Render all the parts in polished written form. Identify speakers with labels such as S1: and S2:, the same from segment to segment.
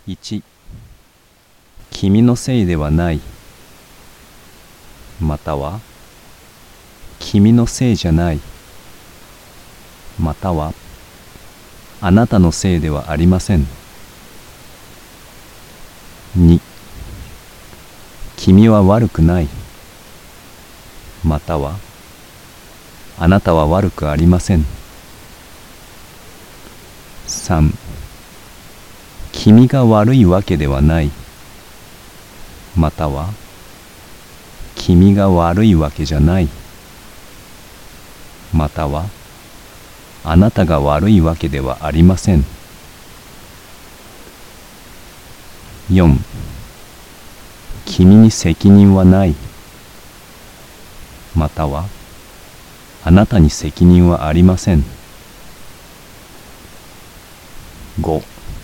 S1: 1、君のせいではない、または君のせいじゃない、またはあなたのせいではありません。2、君は悪くない、またはあなたは悪くありません。3、君が悪いわけではない、または君が悪いわけじゃない、またはあなたが悪いわけではありません。4、君に責任はない、またはあなたに責任はありません。5、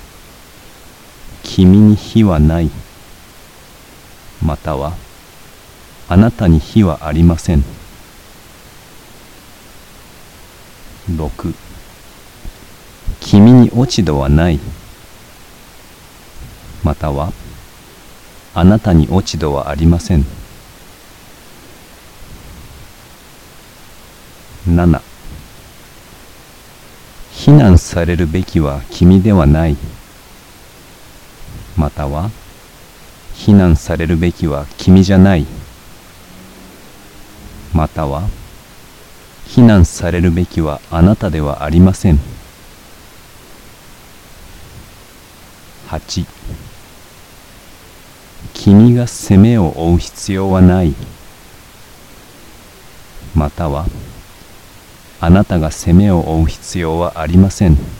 S1: 君に非はない、またはあなたに非はありません。6、君に落ち度はない、またはあなたに落ち度はありません。7、非難されるべきは君ではない、または非難されるべきは君じゃない、または非難されるべきはあなたではありません。8、君が責めを負う必要はない、またはあなたが責めを負う必要はありません。